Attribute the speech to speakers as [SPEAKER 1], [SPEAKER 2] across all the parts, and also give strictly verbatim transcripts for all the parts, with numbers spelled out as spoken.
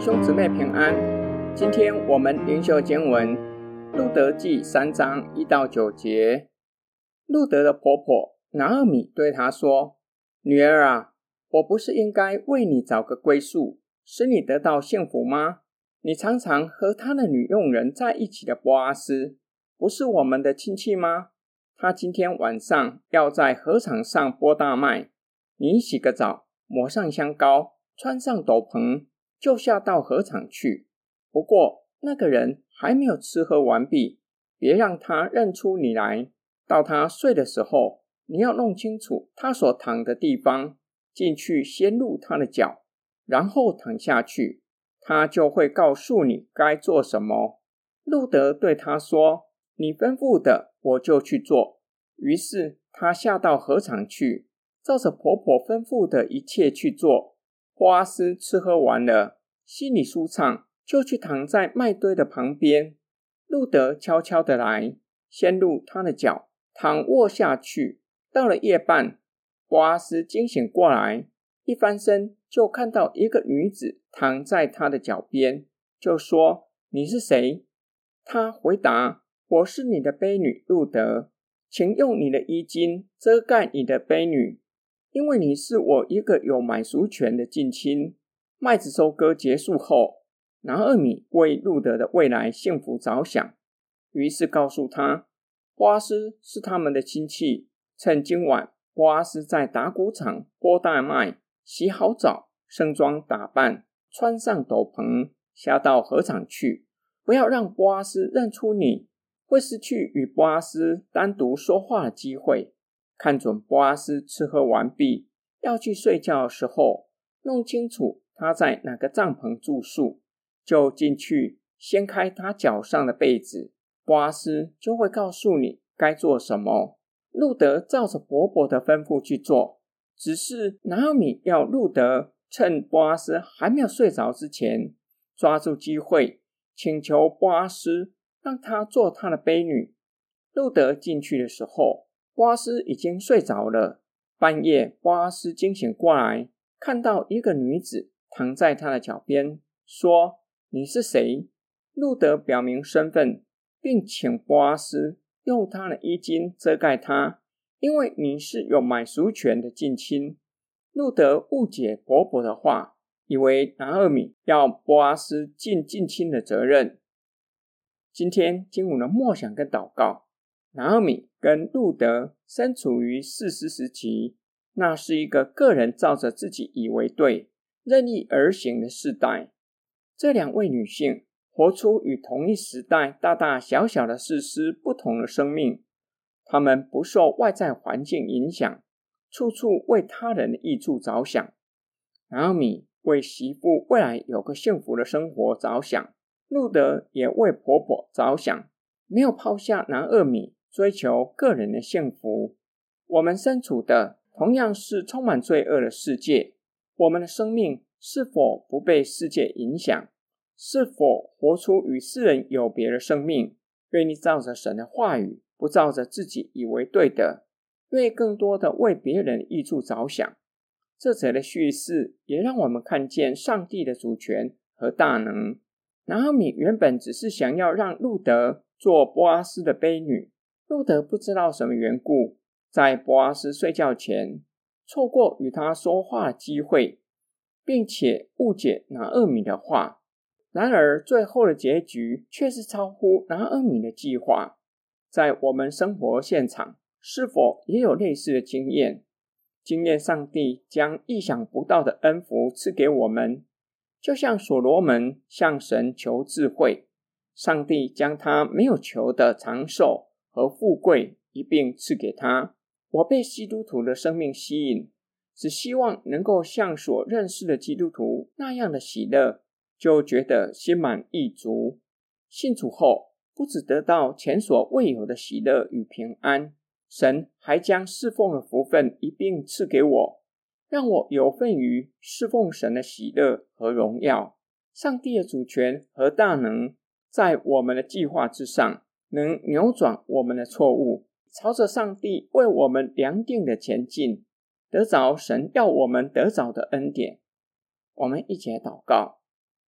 [SPEAKER 1] 兄姊妹平安。今天我们灵修经文路得记三章一到九节。路得的婆婆拿俄米对她说：女儿啊，我不是应该为你找个归宿，使你得到幸福吗？你常常和他的女佣人在一起的波阿斯，不是我们的亲戚吗？他今天晚上要在禾场上播大麦，你洗个澡，抹上香膏，穿上斗篷，就下到禾场去。不过那个人还没有吃喝完毕，别让他认出你来。到他睡的时候，你要弄清楚他所躺的地方，进去先露他的脚，然后躺下去，他就会告诉你该做什么。路得对他说：你吩咐的我就去做。于是他下到禾场去，照着婆婆吩咐的一切去做。波阿斯吃喝完了，心里舒畅，就去躺在麦堆的旁边。路得悄悄地来，先露他的脚，躺卧下去。到了夜半，波阿斯惊醒过来，一翻身就看到一个女子躺在他的脚边，就说：你是谁？他回答：我是你的婢女路得，请用你的衣襟遮盖你的婢女，因为你是我一个有买赎权的近亲。麦子收割结束后，拿俄米为路得的未来幸福着想，于是告诉他，波阿斯是他们的亲戚。趁今晚波阿斯在打谷场播大麦，洗好澡，盛装打扮，穿上斗篷，下到禾场去，不要让波阿斯认出你，会失去与波阿斯单独说话的机会。看准波阿斯吃喝完毕，要去睡觉的时候，弄清楚他在哪个帐篷住宿，就进去掀开他脚上的被子，波阿斯就会告诉你该做什么。路得照着婆婆的吩咐去做，只是拿俄米要路得趁波阿斯还没有睡着之前，抓住机会请求波阿斯让他做他的婢女。路得进去的时候，波阿斯已经睡着了。半夜波阿斯惊醒过来，看到一个女子躺在他的脚边，说：你是谁？路得表明身份，并请波阿斯用他的衣襟遮盖他，因为你是有买赎权的近亲。路得误解婆婆的话，以为拿俄米要波阿斯尽近亲的责任。今天经文的默想跟祷告，拿俄米跟路得身处于士师时期，那是一个个人照着自己以为对，任意而行的世代。这两位女性活出与同一时代大大小小的士师不同的生命，她们不受外在环境影响，处处为他人的益处着想。拿俄米为媳妇未来有个幸福的生活着想，路得也为婆婆着想，没有抛下拿俄米追求个人的幸福。我们身处的同样是充满罪恶的世界，我们的生命是否不被世界影响？是否活出与世人有别的生命？愿意照着神的话语，不照着自己以为对的，愿意更多的为别人的益处着想。这则的叙事也让我们看见上帝的主权和大能。拿俄米原本只是想要让路得做波阿斯的婢女，路得不知道什么缘故，在波阿斯睡觉前错过与他说话的机会，并且误解拿俄米的话。然而最后的结局却是超乎拿俄米的计划。在我们生活现场，是否也有类似的经验？经验上帝将意想不到的恩福赐给我们，就像所罗门向神求智慧，上帝将他没有求的长寿和富贵一并赐给他。我被基督徒的生命吸引，只希望能够像所认识的基督徒那样的喜乐，就觉得心满意足。信主后，不只得到前所未有的喜乐与平安，神还将侍奉的福分一并赐给我，让我有份于侍奉神的喜乐和荣耀。上帝的主权和大能在我们的计划之上，能扭转我们的错误，朝着上帝为我们量定的前进，得着神要我们得着的恩典。我们一起来祷告。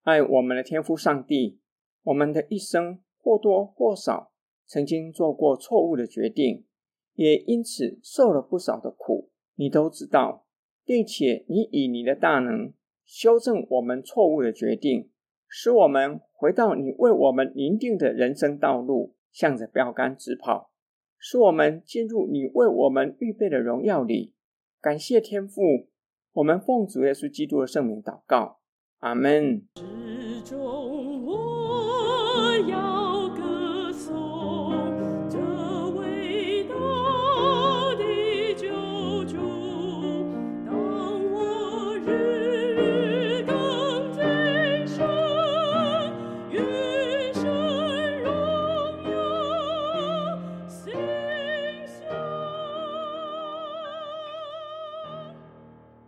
[SPEAKER 1] 爱我们的天父上帝，我们的一生或多或少曾经做过错误的决定，也因此受了不少的苦，你都知道，并且你以你的大能修正我们错误的决定，使我们回到你为我们拟定的人生道路，向着标杆直跑，使我们进入你为我们预备的荣耀里。感谢天父，我们奉主耶稣基督的圣名祷告，阿们。